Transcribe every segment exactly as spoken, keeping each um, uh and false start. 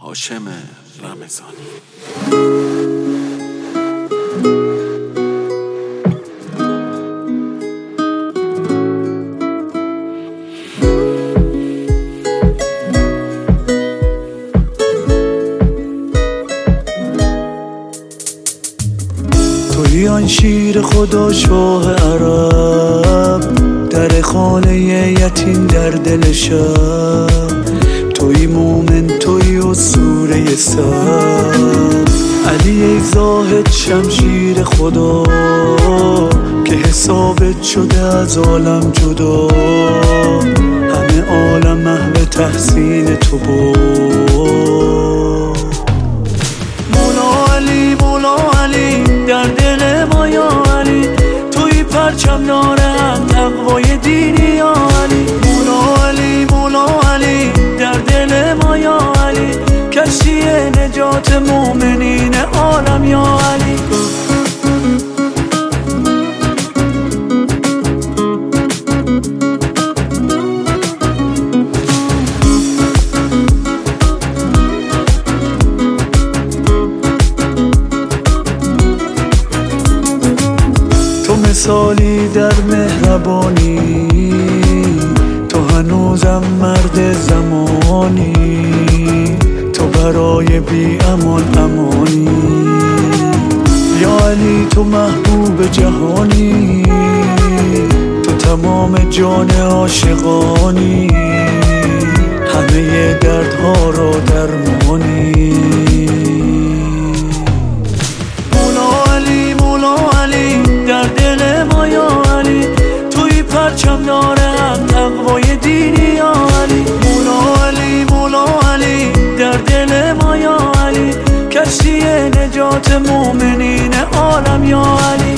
هاشم رمضانی. توی آن شیر خدا شاه عرب، در خانه یتیم در دل شب. توی مومن توی و سوره سب، علی ای زاهد شمشیر خدا که حسابت شده از عالم جدا. همه عالم محو تحسین تو بود. مولا علی مولا علی در دل ما یا علی، توی پرچم دارم تقوای دینی یا علی. مولا علی مولا علی در دل ما یا علی، کشتی نجات مومنین عالم یا علی. تو مثالی در مهربانی، تو هنوزم مرد زمانی. تو برای بی امان امانی یا علی، تو محبوب جهانی. تو تمام جان عاشقانی، همه دردها را درمانی. مولا علی مولا علی در دل ما یا علی، توی پرچم دارم تقوای دینی یا علی. مولا علی مولا علی در دل ما یا علی، کشتی نجات مومنین عالم یا علی.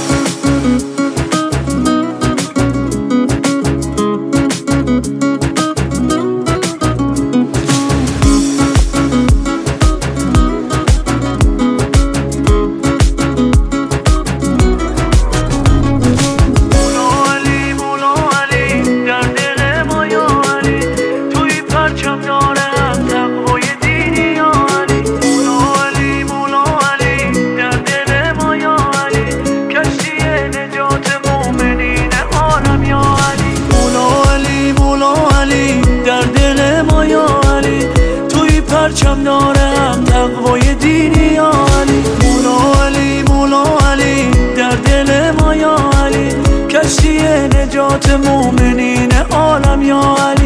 پرچم دارم تقوای دینی یا علی. مولا علی مولا علی در دل ما یا علی، کشتی نجات مومنین عالم یا علی.